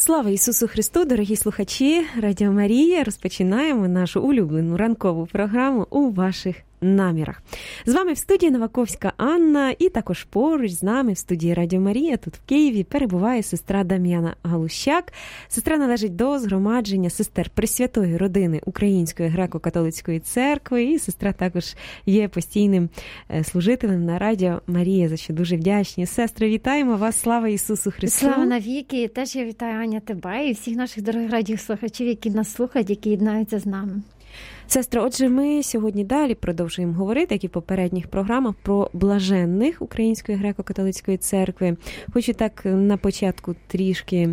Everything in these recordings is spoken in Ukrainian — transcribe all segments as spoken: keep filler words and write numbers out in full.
Слава Ісусу Христу, дорогі слухачі Радіо Марія. Розпочинаємо нашу улюблену ранкову програму «У ваших намірах». З вами в студії Новаковська Анна, і також поруч з нами в студії Радіо Марія, тут в Києві, перебуває сестра Дам'яна Галущак. Сестра належить до згромадження сестер Пресвятої родини Української греко-католицької церкви, і сестра також є постійним служителем на Радіо Марія, за що дуже вдячні. Сестри, вітаємо вас, слава Ісусу Христу! Слава навіки! Теж я вітаю, Аня, тебе і всіх наших дорогих радіослухачів, які нас слухають, які єднаються з нами. Сестро, отже, ми сьогодні далі продовжуємо говорити, як і в попередніх програмах, про блаженних Української греко-католицької церкви. Хочу так на початку трішки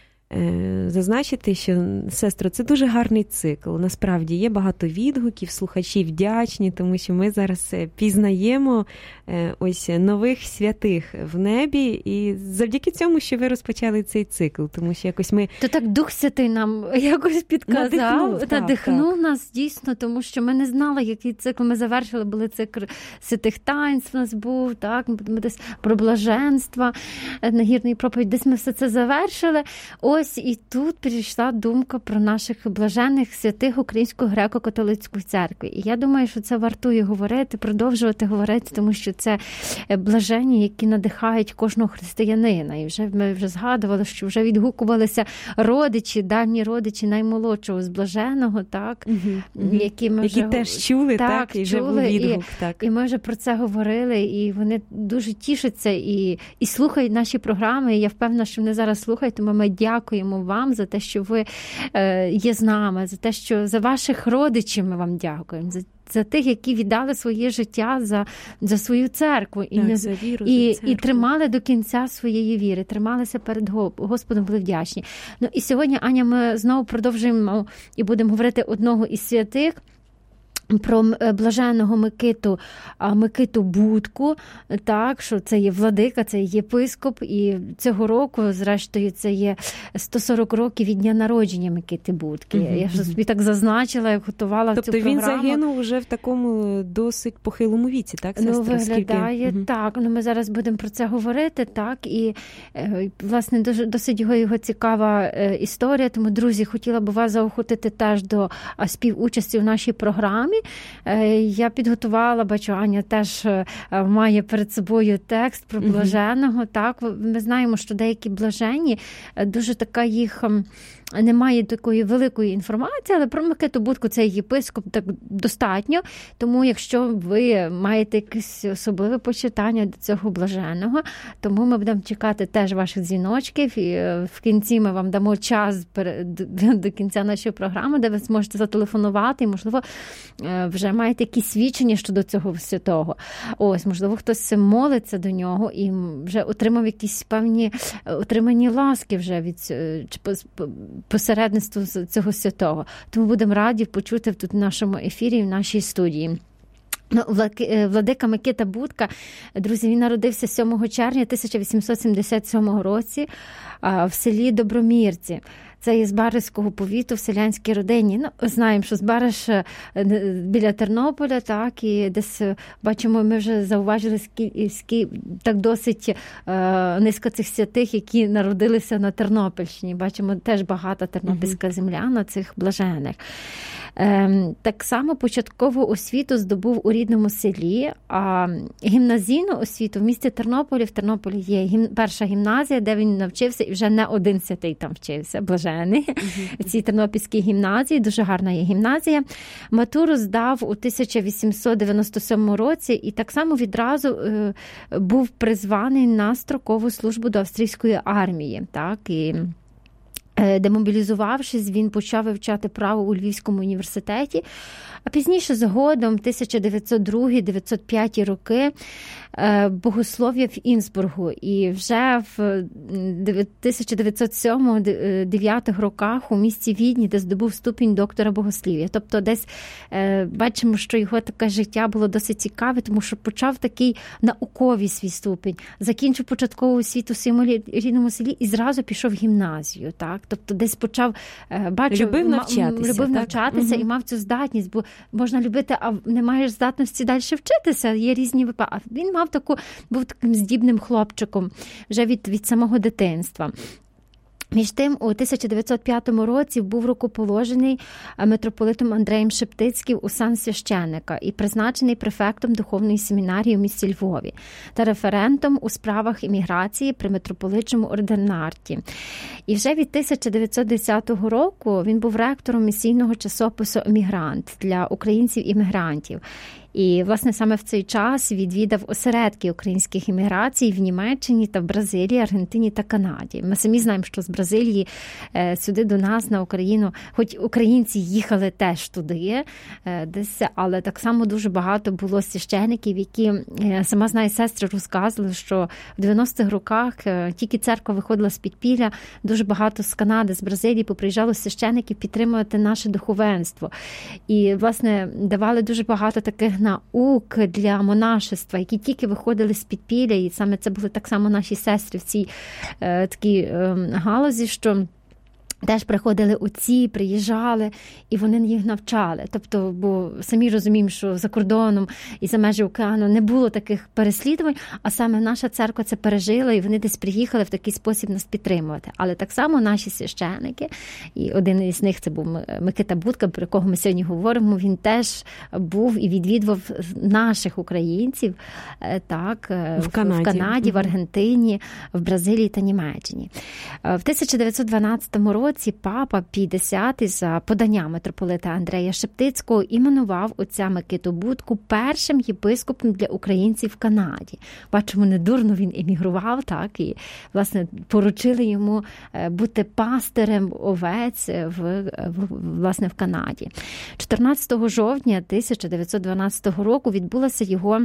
е, зазначити, що, сестро, це дуже гарний цикл. Насправді, є багато відгуків, слухачі вдячні, тому що ми зараз пізнаємо е, ось нових святих в небі, і завдяки цьому, що ви розпочали цей цикл, тому що якось ми... То так Дух Святий нам якось підказав, надихнув, надихнув так, нас дійсно, тому що ми не знали, який цикл ми завершили, були цикл святих таїнств у нас був, так, ми десь про блаженства, нагірний проповідь, десь ми все це завершили. Ось і тут прийшла думка про наших блажених святих Української греко-католицької церкви. І я думаю, що це вартує говорити, продовжувати говорити, тому що це блажені, які надихають кожного християнина. І вже ми вже згадували, що вже відгукувалися родичі, давні родичі наймолодшого з блаженого, так, угу, які ми які вже теж чули, так, так і вже був відгук, і, так. І ми вже про це говорили, і вони дуже тішаться і, і слухають наші програми. І я впевнена, що вони зараз слухають, тому ми дякуємо вам за те, що ви е, є з нами, за те, що за ваших родичів ми вам дякуємо, за за тих, які віддали своє життя за, за свою церкву і, так, не, за віру, і, за церкву. І тримали до кінця своєї віри, трималися перед Господом, були вдячні. Ну і сьогодні, Аня, ми знову продовжуємо і будемо говорити одного із святих, про блаженного Микиту, Микиту Будку, так, що це є владика, це є єпископ, і цього року, зрештою, це є сто сорок років від дня народження Микити Будки. Mm-hmm. Я ж собі так зазначила, як готувала тобто цю програму. Тобто він загинув вже в такому досить похилому віці, так, сестра? Ну, виглядає, Скільки? так. Ну, ми зараз будемо про це говорити, так, і, власне, досить його, його цікава історія, тому, друзі, хотіла б вас заохотити теж до співучасті в нашій програмі. Я підготувала, бачу, Аня теж має перед собою текст про блаженого. Mm-hmm. Так, ми знаємо, що деякі блажені, дуже така їх... Немає такої великої інформації, але про Микиту Будку, цей єпископ, так достатньо. Тому, якщо ви маєте якесь особливе почитання до цього блаженого, тому ми будемо чекати теж ваших дзвіночків. І в кінці ми вам дамо час до кінця нашої програми, де ви зможете зателефонувати і, можливо, вже маєте якісь свідчення щодо цього святого. Ось, можливо, хтось молиться до нього і вже отримав якісь певні отримані ласки вже від посередництво цього святого. Тому будемо раді почути тут в нашому ефірі, в нашій студії. Владика Микита Будка, друзі, він народився сьомого червня тисяча вісімсот сімдесят сьомого році в селі Добромірці. Це є з Баришського повіту в селянській родині. Ну, знаємо, що з Бариш біля Тернополя, так, і десь, бачимо, ми вже зауважили, скільки так досить е, низько цих святих, які народилися на Тернопільщині. Бачимо, теж багата тернопільська земля на цих блажених. Е, так само початкову освіту здобув у рідному селі, а гімназійну освіту в місті Тернополі, в Тернополі є гім, перша гімназія, де він навчився, і вже не один святий там вчився, блажений. Uh-huh. В цій Тернопільській гімназії, дуже гарна є гімназія. Матуру здав у тисяча вісімсот дев'яносто сьомому році і так само відразу е, був призваний на строкову службу до австрійської армії. Так, і демобілізувавшись, він почав вивчати право у Львівському університеті, а пізніше згодом, тисяча дев'ятсот другий - дев'ятсот п'ятий роки, богослов'я в Інсбургу. І вже в тисяча дев'ятсот сьомому - дев'ятих роках у місті Відні, де здобув ступінь доктора богослів'я. Тобто десь бачимо, що його таке життя було досить цікаве, тому що почав такий науковий свій ступінь, закінчив початкову освіту в своєму рідному селі і зразу пішов в гімназію. Так? Тобто десь почав, бачив, любив навчатися, любив навчатися угу. і мав цю здатність, бо можна любити, а не маєш здатності далі вчитися, є різні випадки. Він мав таку, був таким здібним хлопчиком вже від, від самого дитинства. Між тим, у тисяча дев'ятсот п'ятому році був рукоположений митрополитом Андреєм Шептицьким у сан священника і призначений префектом духовної семінарії у місті Львові та референтом у справах імміграції при митрополитчому ординарті. І вже від тисяча дев'ятсот десятого року він був ректором місійного часопису «Емігрант» для українців-іммігрантів. І, власне, саме в цей час відвідав осередки українських імміграцій в Німеччині та в Бразилії, Аргентині та Канаді. Ми самі знаємо, що з Бразилії сюди до нас, на Україну, хоч українці їхали теж туди, десь, але так само дуже багато було священиків, які, сама знаю, сестри розказували, що в дев'яностих роках тільки церква виходила з підпілля, дуже багато з Канади, з Бразилії поприїжджало священиків підтримувати наше духовенство. І, власне, давали дуже багато таких наук для монашества, які тільки виходили з підпілля, і саме це були так само наші сестри в цій е, такій е, галузі, що теж приходили отці, приїжджали, і вони їх навчали. Тобто, бо самі розуміємо, що за кордоном і за межі океану не було таких переслідувань, а саме наша церква це пережила, і вони десь приїхали в такий спосіб нас підтримувати. Але так само наші священики, і один із них це був Микита Будка, про кого ми сьогодні говоримо, він теж був і відвідував наших українців так, в Канаді, в, Канаді, в Аргентині, в Бразилії та Німеччині. В тисяча дев'ятсот дванадцятому році папа Пій Десятий за поданням митрополита Андрея Шептицького іменував отця Микиту Будку першим єпископом для українців в Канаді. Бачимо, недурно він емігрував, так, і, власне, поручили йому бути пастирем овець в, в, власне, в Канаді. чотирнадцятого жовтня тисяча дев'ятсот дванадцятого року відбулася його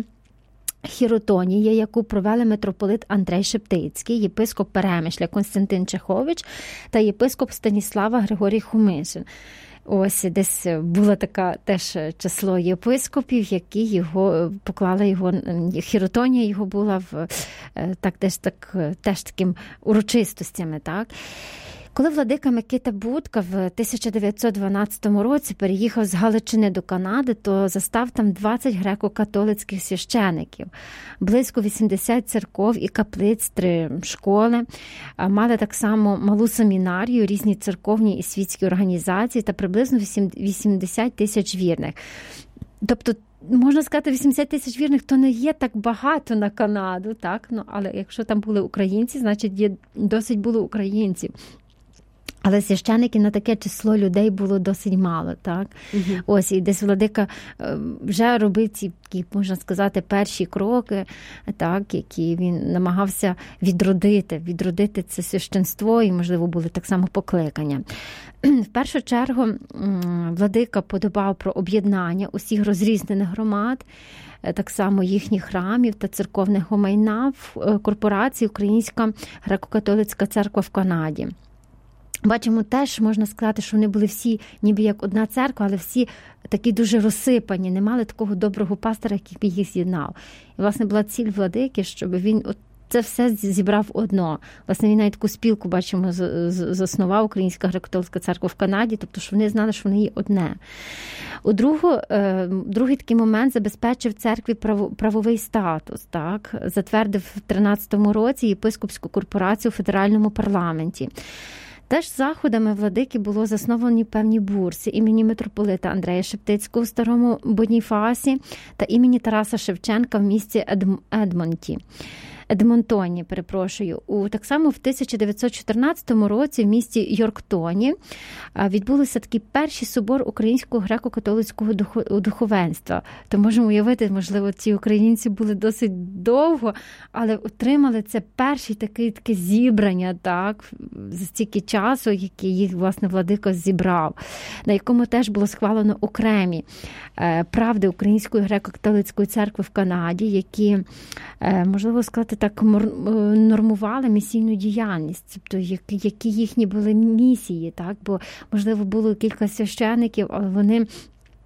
хіротонія, яку провели митрополит Андрей Шептицький, єпископ Перемишля Константин Чехович та єпископ Станіслава Григорій Хумишин. Ось десь було таке теж число єпископів, які його поклали його, хіротонія його була в так теж так теж таким урочистостями, так. Коли владика Микита Будка в тисяча дев'ятсот дванадцятому році переїхав з Галичини до Канади, то застав там двадцять греко-католицьких священиків, близько вісімдесят церков і каплиць, три школи, мали так само малу семінарію, різні церковні і світські організації та приблизно вісімдесят тисяч вірних. Тобто, можна сказати, вісімдесят тисяч вірних, то не є так багато на Канаду, так? Ну, але якщо там були українці, значить є, досить було українців. Але священників на таке число людей було досить мало, так? Угу. Ось, і десь владика вже робив ці, можна сказати, перші кроки, так, які він намагався відродити, відродити це священство, і, можливо, були так само покликання. В першу чергу владика подбав про об'єднання усіх розрізнених громад, так само їхніх храмів та церковного майна в корпорації Українська греко-католицька церква в Канаді. Бачимо теж, можна сказати, що вони були всі ніби як одна церква, але всі такі дуже розсипані, не мали такого доброго пастора, який би їх з'єднав. І, власне, була ціль владики, щоб він от це все зібрав одно. Власне, він навіть таку спілку, бачимо, заснував Українська греко-католицька церква в Канаді, тобто, що вони знали, що вони є одне. У другу, другий такий момент забезпечив церкві правовий статус, так, затвердив в тринадцятому році єпископську корпорацію у федеральному парламенті. Теж заходами владики було засновані певні бурси імені митрополита Андрея Шептицького у Старому Боніфасі та імені Тараса Шевченка в місті Едмонті. Едмонтоні, перепрошую. У так само в тисяча дев'ятсот чотирнадцятому році в місті Йорктоні відбулися такі перші собор українського греко-католицького духовенства. То можемо уявити, можливо, ці українці були досить довго, але отримали це перші таке, таке зібрання, так, за стільки часу, яке їх, власне, владика зібрав, на якому теж було схвалено окремі правди Української греко-католицької церкви в Канаді, які, можливо сказати, так нормували місійну діяльність, тобто які їхні були місії, так, бо, можливо, було кілька священиків, але вони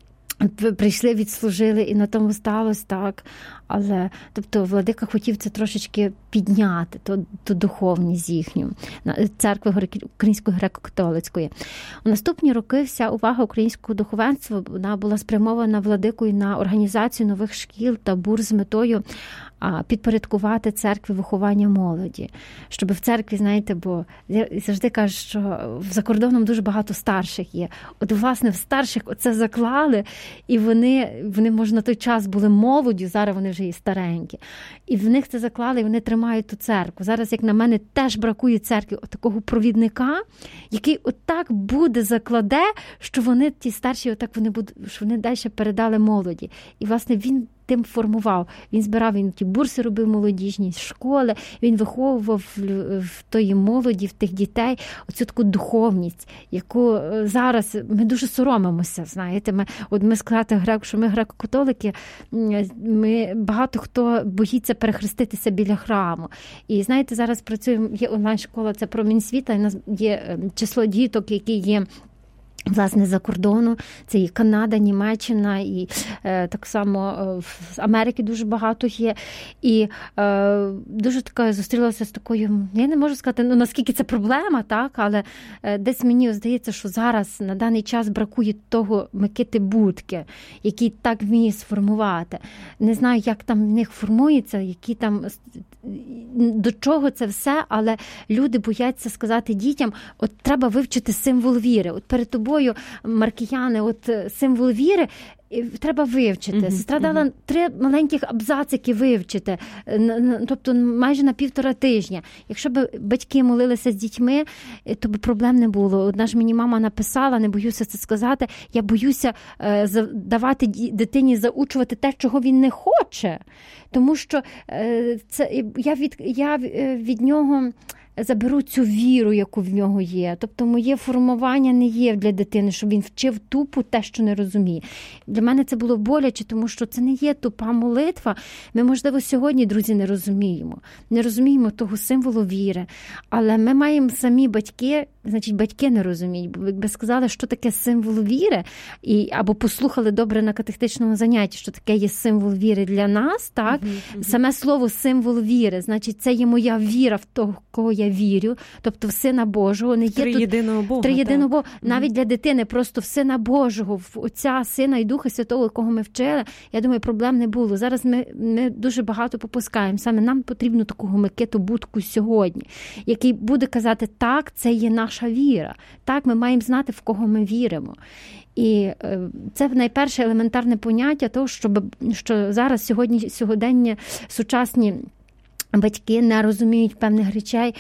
прийшли, відслужили, і на тому сталося так. Але, тобто, владика хотів це трошечки підняти, ту, ту духовність їхню, церкви Української греко-католицької. У наступні роки вся увага українського духовенства вона була спрямована владикою на організацію нових шкіл та бур з метою підпорядкувати церкві виховання молоді. Щоб в церкві, знаєте, бо я завжди кажу, що за кордоном дуже багато старших є. От, власне, в старших оце заклали, і вони, вони може, на той час були молоді, зараз вони вже і старенькі. І в них це заклали, і вони тримають ту церкву. Зараз, як на мене, теж бракує церкві от такого провідника, який отак буде, закладе, що вони, ті старші, отак вони будуть, що вони далі передали молоді. І, власне, він тим формував. Він збирав, він ті бурси робив молодіжні, школи, він виховував в тої молоді, в тих дітей оцю таку духовність, яку зараз ми дуже соромимося, знаєте. Ми, от ми сказати, що ми греко-католики, ми, багато хто боїться перехреститися біля храму. І, знаєте, зараз працюємо, є онлайн-школа, це «Промінь світа», і у нас є число діток, які є власне, за кордону. Це і Канада, Німеччина, і е, так само е, в Америці дуже багато є. І е, дуже така зустрілася з такою, я не можу сказати, ну, наскільки це проблема, так, але е, десь мені здається, що зараз на даний час бракує того Микити Будки, який так вміє сформувати. Не знаю, як там в них формується, які там, до чого це все, але люди бояться сказати дітям, от треба вивчити символ віри. От перед тобою маркіяни, от символ віри, треба вивчити. Uh-huh, Сестра дала uh-huh. три маленьких абзацики вивчити, тобто майже на півтора тижня. Якщо б батьки молилися з дітьми, то б проблем не було. Одна ж мені мама написала, не боюся це сказати, я боюся давати дитині заучувати те, чого він не хоче. Тому що це, я, від, я від нього заберу цю віру, яку в нього є. Тобто моє формування не є для дитини, щоб він вчив тупо те, що не розуміє. Для мене це було боляче, тому що це не є тупа молитва. Ми, можливо, сьогодні, друзі, не розуміємо. Не розуміємо того символу віри. Але ми маємо самі батьки, значить, батьки не розуміють. Бо якби сказали, що таке символ віри, і, або послухали добре на катехетичному занятті, що таке є символ віри для нас, так? Uh-huh, uh-huh. Саме слово символ віри, значить, це є моя віра в того, кого я вірю, тобто в Сина Божого. Не є Триєдиного Бога. Триєдиного Бога. Навіть mm-hmm. для дитини просто в Сина Божого, в Отця, Сина і Духа Святого, якого ми вчили, я думаю, проблем не було. Зараз ми, ми дуже багато попускаємо. Саме нам потрібно такого Микиту Будку сьогодні, який буде казати, так, це є наша віра. Так, ми маємо знати, в кого ми віримо. І це найперше елементарне поняття того, щоб, що зараз сьогодні, сьогодення сучасні батьки не розуміють певних речей,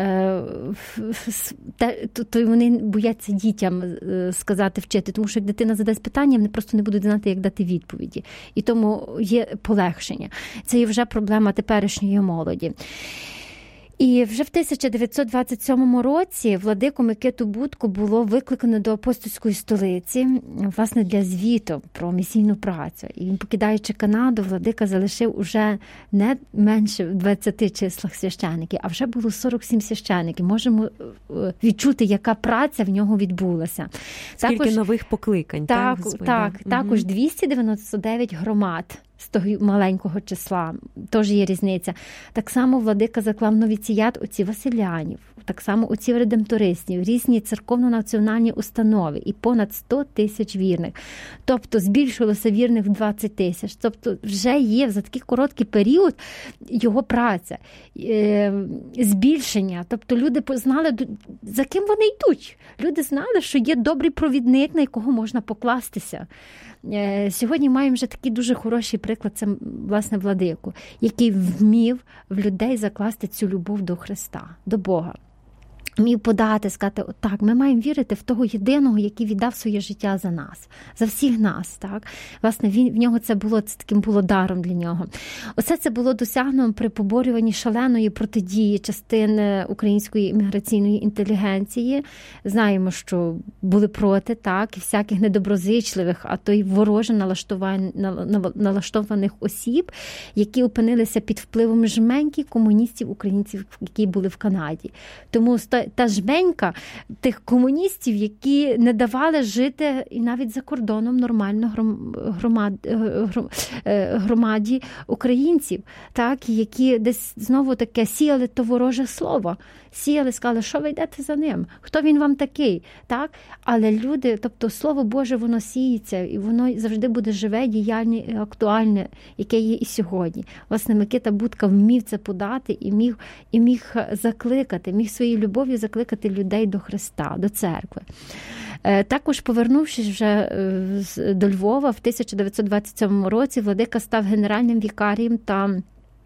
то вони бояться дітям сказати, вчити. Тому що як дитина задасть питання, вони просто не будуть знати, як дати відповіді. І тому є полегшення. Це є вже проблема теперішньої молоді. І вже в тисяча дев'ятсот двадцять сьомому році владику Микиту Будку було викликано до апостольської столиці, власне, для звіту про місійну працю. І він, покидаючи Канаду, владика залишив уже не менше в двадцяти числах священиків, а вже було сорок сім священиків. Можемо відчути, яка праця в нього відбулася. Скільки також, нових покликань. Так, так, так, угу. Також двісті дев'яносто дев'ять громад з того маленького числа. Тож є різниця. Так само владика заклав новіціят отців Василянів, так само отців редемтористів, різні церковно-національні установи і понад сто тисяч вірних. Тобто збільшилося вірних в двадцять тисяч. Тобто вже є за такий короткий період його праця, збільшення. Тобто люди знали, за ким вони йдуть. Люди знали, що є добрий провідник, на якого можна покластися. Сьогодні маємо вже такий дуже хороший приклад, це, власне, владику, який вмів в людей закласти цю любов до Христа, до Бога. Вмів подати, сказати, отак, ми маємо вірити в того єдиного, який віддав своє життя за нас, за всіх нас, так? Власне, він, в нього це було, це таким було даром для нього. Оце це було досягнено при поборюванні шаленої протидії частини української імміграційної інтелігенції. Знаємо, що були проти, так, і всяких недоброзичливих, а то й вороже налаштованих осіб, які опинилися під впливом жменьки комуністів, українців, які були в Канаді. Тому та жменька тих комуністів, які не давали жити і навіть за кордоном нормально громад, громаді українців, так, які десь знову таке сіяли то вороже слово. Сіяли, сказали, що ви йдете за ним? Хто він вам такий? Так? Але люди, тобто Слово Боже, воно сіється, і воно завжди буде живе, діяльне і актуальне, яке є і сьогодні. Власне, Микита Будка вмів це подати і міг, і міг закликати, міг своєю любов'ю закликати людей до Христа, до церкви. Також, повернувшись вже до Львова, в тисяча дев'ятсот двадцять сьомому році владика став генеральним вікарієм та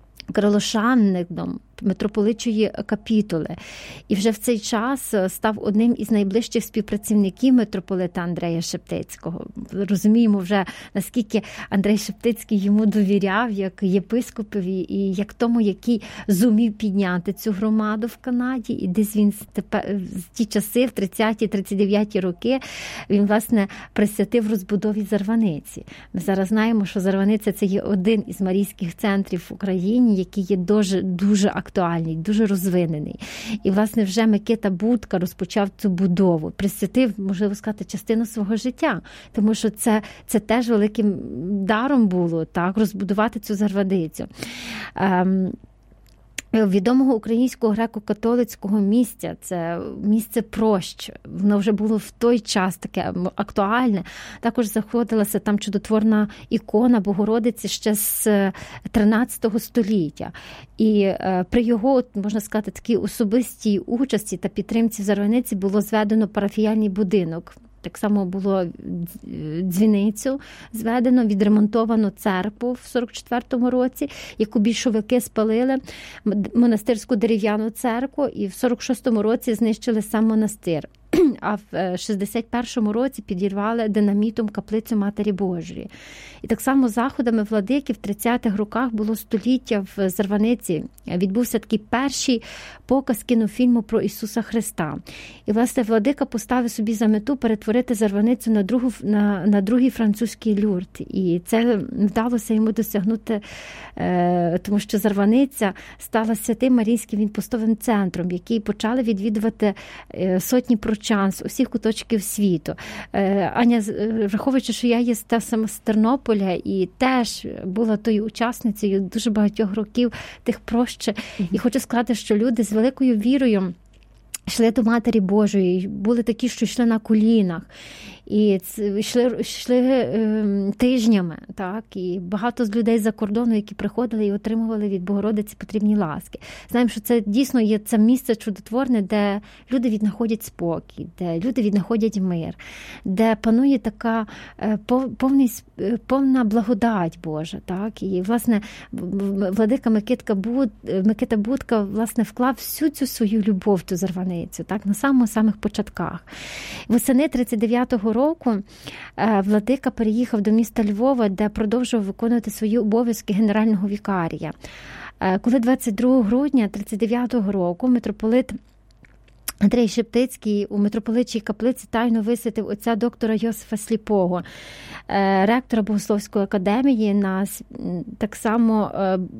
крилошанником митрополичої капітули. І вже в цей час став одним із найближчих співпрацівників митрополита Андрея Шептицького. Розуміємо вже, наскільки Андрей Шептицький йому довіряв як єпископові і як тому, який зумів підняти цю громаду в Канаді. І десь він з ті часи, в тридцяті тридцять дев'яті роки, він, власне, присвятив розбудові Зарваниці. Ми зараз знаємо, що Зарваниця – це є один із марійських центрів в Україні, який є дуже, дуже актуальний, дуже розвинений. І, власне, вже Микита Будка розпочав цю будову, присвятив, можливо сказати, частину свого життя, тому що це, це теж великим даром було, так, розбудувати цю Зарваницю. Ем, Відомого українського греко-католицького місця, це місце Прощ, воно вже було в той час таке актуальне. Також знаходилася там чудотворна ікона Богородиці ще з тринадцятого століття. І при його, можна сказати, такій особистій участі та підтримці в Зарваниці було зведено парафіяльний будинок. Так само було дзвіницю зведено, відремонтовано церкву в сорок четвертому році, яку більшовики спалили, монастирську дерев'яну церкву, і в сорок шостому році знищили сам монастир. А в шістдесят першому році підірвали динамітом каплицю Матері Божої. І так само заходами владики в тридцятих роках було століття в Зарваниці. Відбувся такий перший показ кінофільму про Ісуса Христа. І, власне, владика поставив собі за мету перетворити Зарваницю на, другу, на, на другий французький Люрд. І це вдалося йому досягнути, е, тому що Зарваниця стала святим Марійським відпустовим центром, який почали відвідувати е, сотні прочан з усіх куточків світу. Е, Аня, враховуючи, що я є сама з Тернополя і теж була тою учасницею дуже багатьох років тих прощ. Mm-hmm. І хочу сказати, що люди з великою вірою йшли до Матері Божої, були такі, що йшли на колінах. І йшли, йшли е, тижнями, так, і багато з людей за кордону, які приходили і отримували від Богородиці потрібні ласки. Знаємо, що це дійсно є це місце чудотворне, де люди віднаходять спокій, де люди віднаходять мир, де панує така е, повний, повна благодать Божа, так, і, власне, владика Микитка Буд, Микита Будка, власне, вклав всю цю свою любов до Зарваницю, так, на самих-самих початках. Восени тридцять дев'ятого року владика переїхав до міста Львова, де продовжував виконувати свої обов'язки генерального вікарія. Коли двадцять другого грудня тридцять дев'ятого року митрополит Андрей Шептицький у митрополичій каплиці тайно висвятив отця доктора Йосифа Сліпого, ректора Богословської академії. На так само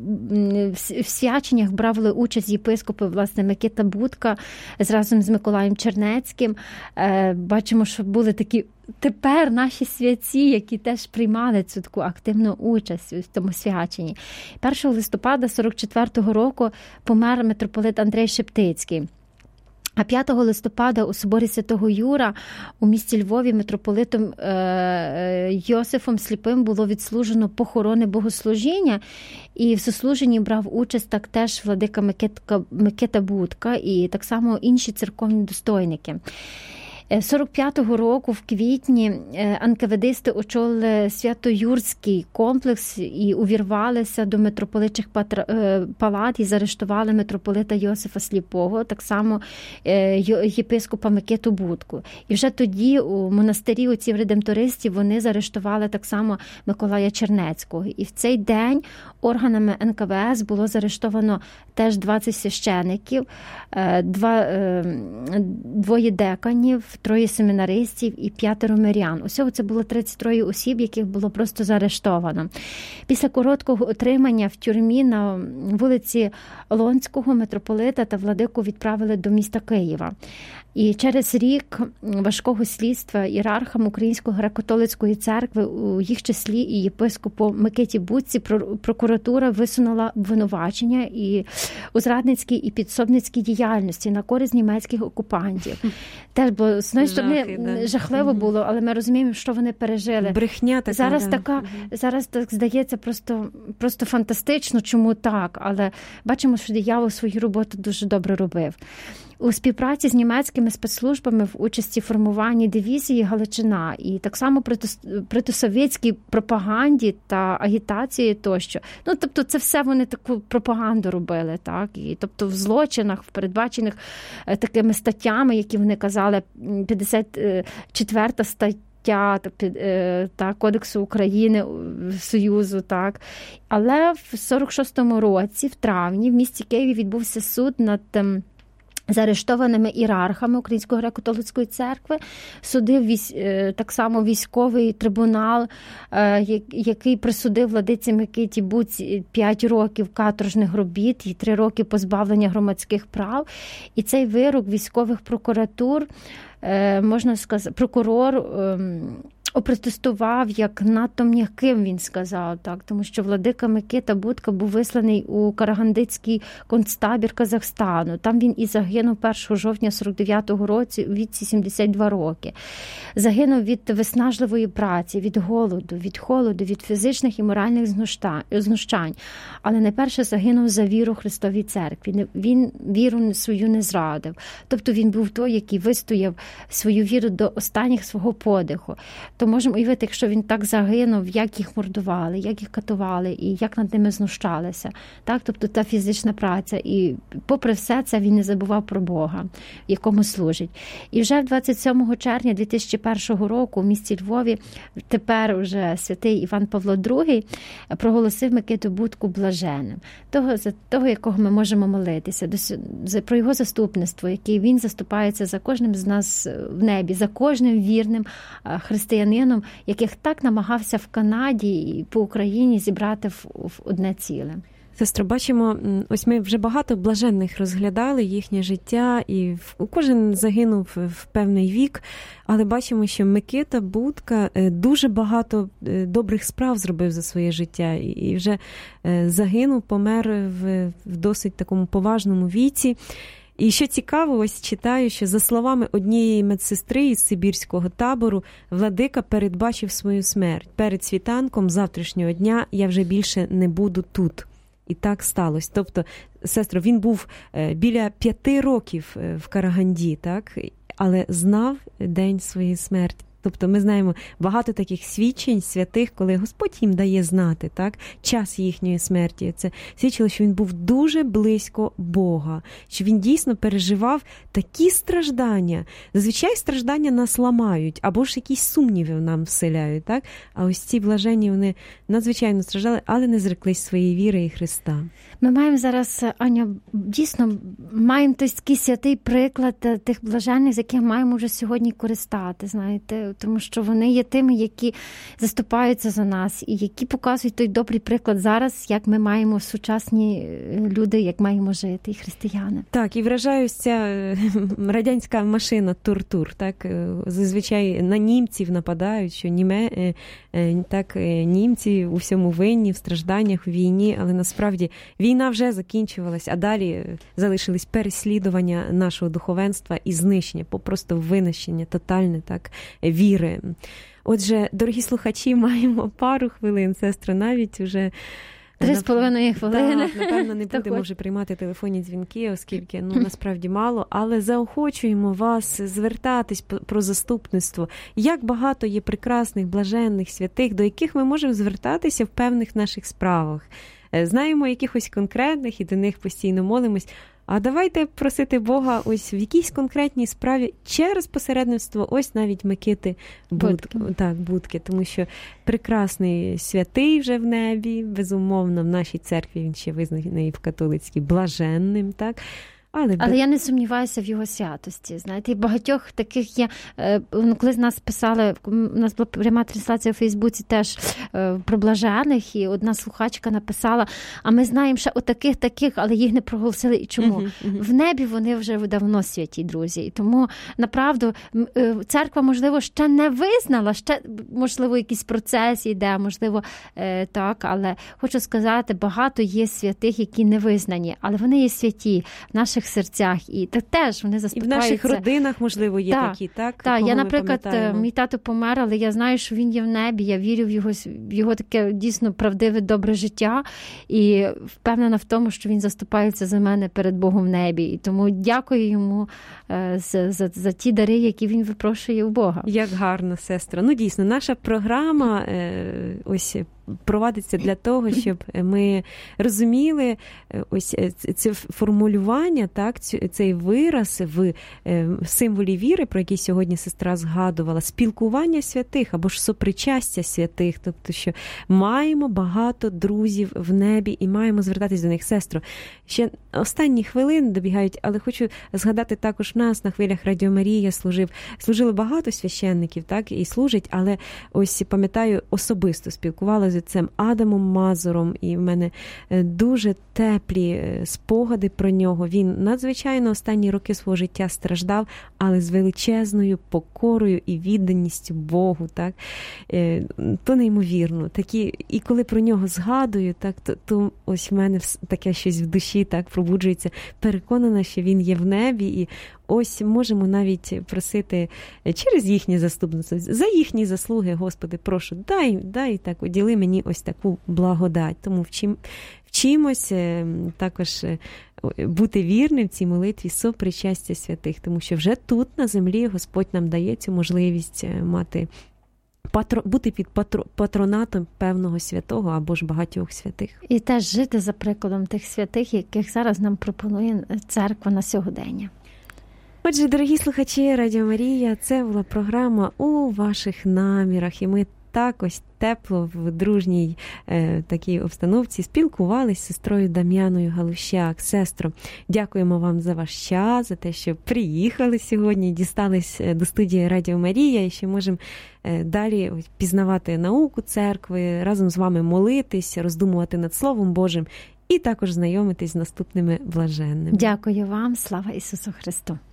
в свяченнях брали участь єпископи, власне, Микита Будка разом з Миколаєм Чернецьким. Бачимо, що були такі тепер наші святці, які теж приймали цю таку активну участь у тому свяченні. першого листопада сорок четвертого року помер митрополит Андрей Шептицький. А п'ятого листопада у соборі Святого Юра у місті Львові митрополитом Йосифом Сліпим було відслужено похоронне богослужіння, і в сослуженні брав участь так теж владика Микита, Микита Будка і так само інші церковні достойники. сорок п'ятого року в квітні анкеведисти очолили Свято-Юрський комплекс і увірвалися до митрополичих палат і заарештували митрополита Йосифа Сліпого, так само єпископа Микиту Будку. І вже тоді у монастирі оців редемтористів вони заарештували так само Миколая Чернецького. І в цей день органами ен ка ве ес було заарештовано теж двадцять священиків, два, двоє деканів, троє семінаристів і п'ятеро мирян. Усього це було тридцять троє осіб, яких було просто заарештовано. Після короткого отримання в тюрмі на вулиці Лонського митрополита та владику відправили до міста Києва. І через рік важкого слідства ієрархам Української греко-католицької церкви, у їх числі і єпископу Микиті Будці, прокуратура висунула обвинувачення і у зрадницькій і підсобницькій діяльності на користь німецьких окупантів. Теж було, з однієї сторони, да. жахливо було, але ми розуміємо, що вони пережили. Брехня така. Зараз да. така, зараз так здається просто, просто фантастично, чому так, але бачимо, що диявол свою роботу дуже добре робив. У співпраці з німецькими спецслужбами в участі в формуванні дивізії Галичина і так само протисовєтській пропаганді та агітації тощо. Ну, тобто це все вони таку пропаганду робили, так? І тобто в злочинах, в передбачених такими статтями, які вони казали, п'ятдесят четверта стаття та Кодексу України Союзу, так. Але в сорок шостому році, в травні, в місті Києві відбувся суд над заарештованими ієрархами Української греко-католицької церкви. Судив військ, так само військовий трибунал, який присудив владиці Микиті Будці п'ять років каторжних робіт і три роки позбавлення громадських прав. І цей вирок військових прокуратур, можна сказати, прокурор опротестував як надто м'яким, він сказав, так, тому що владика Микита Будка був висланий у Карагандицький концтабір Казахстану. Там він і загинув першого жовтня сорок дев'ятого році у віці сімдесят два роки. Загинув від виснажливої праці, від голоду, від холоду, від фізичних і моральних знущань. Але найперше загинув за віру Христовій церкві. Він віру свою не зрадив. Тобто він був той, який вистояв свою віру до останніх свого подиху. То можемо уявити, якщо він так загинув, як їх мордували, як їх катували і як над ними знущалися. Так? Тобто та фізична праця. І попри все це він не забував про Бога, якому служить. І вже двадцять сьомого червня дві тисячі першого року в місті Львові тепер уже святий Іван Павло другий проголосив Микиту Будку блаженним. Того, за того, якого ми можемо молитися, про його заступництво, який він заступається за кожним з нас в небі, за кожним вірним християнином, яких так намагався в Канаді і по Україні зібрати в, в одне ціле. Сестро, бачимо, ось ми вже багато блаженних розглядали їхнє життя, і кожен загинув в певний вік, але бачимо, що Микита Будка дуже багато добрих справ зробив за своє життя, і вже загинув, помер в, в досить такому поважному віці. І що цікаво, ось читаю, що за словами однієї медсестри із сибірського табору, владика передбачив свою смерть. Перед світанком завтрашнього дня я вже більше не буду тут. І так сталося. Тобто, сестро, він був біля п'яти років в Караганді, так? Але знав день своєї смерті. Тобто ми знаємо багато таких свідчень святих, коли Господь їм дає знати, так, час їхньої смерті. Це свідчило, що він був дуже близько Бога, що він дійсно переживав такі страждання. Зазвичай страждання нас ламають, або ж якісь сумніви нам вселяють, так? А ось ці блаженні, вони надзвичайно страждали, але не зреклись своєї віри і Христа. Ми маємо зараз, Аня, дійсно, маємо такий святий приклад тих блаженних, з яких маємо вже сьогодні користати, знаєте, тому що вони є тими, які заступаються за нас і які показують той добрий приклад зараз, як ми маємо сучасні люди, як маємо жити, і християни. Так, і вражає ось ця радянська машина тортур, так, зазвичай на німців нападають, що німе, так, німці у всьому винні, в стражданнях, у війні, але насправді війна вже закінчувалась, а далі залишились переслідування нашого духовенства і знищення, попросту винищення, тотальне, так, віри. Отже, дорогі слухачі, маємо пару хвилин, сестро, навіть вже Три з половиною хвилини. Так, напевно, не будемо вже приймати телефонні дзвінки, оскільки, ну, насправді мало, але заохочуємо вас звертатись про заступництво. Як багато є прекрасних, блаженних, святих, до яких ми можемо звертатися в певних наших справах. Знаємо якихось конкретних і до них постійно молимось. А давайте просити Бога ось в якійсь конкретній справі через посередництво ось навіть Микити Будки. Так, Будки, тому що прекрасний святий вже в небі, безумовно, в нашій церкві він ще визнаний в католицькій блаженним, так? Але, Але я не сумніваюся в його святості. Знаєте, і багатьох таких є, коли з нас писали, у нас була пряма трансляція у Фейсбуці теж про блажених, і одна слухачка написала, а ми знаємо ще отаких таких, але їх не проголосили. І чому? Uh-huh, uh-huh. В небі вони вже давно святі, друзі. І тому, направду, церква, можливо, ще не визнала, ще, можливо, якийсь процес йде, можливо, так, але хочу сказати, багато є святих, які не визнані, але вони є святі в наших серцях, і так теж вони заступаються. І в наших родинах, можливо, є так, такі, так? Так, я, наприклад, мій тато помер, але я знаю, що він є в небі, я вірю в його, в його таке дійсно правдиве, добре життя, і впевнена в тому, що він заступається за мене перед Богом в небі. І тому дякую йому за, за, за ті дари, які він випрошує у Бога. Як гарно, сестра. Ну, дійсно, наша програма ось проводиться для того, щоб ми розуміли ось це формулювання, так, цей вираз в символі віри, про який сьогодні сестра згадувала, спілкування святих або ж сопричастя святих, тобто, що маємо багато друзів в небі і маємо звертатись до них. Сестро, ще останні хвилини добігають, але хочу згадати також нас на хвилях Радіо Марія служив, служили багато священників, так, і служить, але ось пам'ятаю, особисто спілкувалася з отцем Адамом Мазуром, і в мене дуже теплі спогади про нього. Він надзвичайно останні роки свого життя страждав, але з величезною покорою і відданістю Богу, так, то неймовірно. Такі, і коли про нього згадую, так, то, то ось в мене таке щось в душі, так, пробуджується, переконана, що він є в небі, і ось можемо навіть просити через їхнє заступництво, за їхні заслуги, Господи, прошу, дай, дай так, уділи мені ось таку благодать. Тому вчим, вчимось також бути вірним в цій молитві сопричастя святих, тому що вже тут, на землі, Господь нам дає цю можливість мати, патро, бути під патро, патронатом певного святого або ж багатьох святих. І теж жити за прикладом тих святих, яких зараз нам пропонує церква на сьогодення. Отже, дорогі слухачі Радіо Марія, це була програма «У ваших намірах», і ми так ось тепло в дружній е, такій обстановці спілкувалися з сестрою Дам'яною Галущак. Сестро, дякуємо вам за ваш час, за те, що приїхали сьогодні, дістались до студії Радіо Марія, і ще можемо е, далі пізнавати науку церкви, разом з вами молитись, роздумувати над Словом Божим і також знайомитись з наступними блаженними. Дякую вам, слава Ісусу Христу!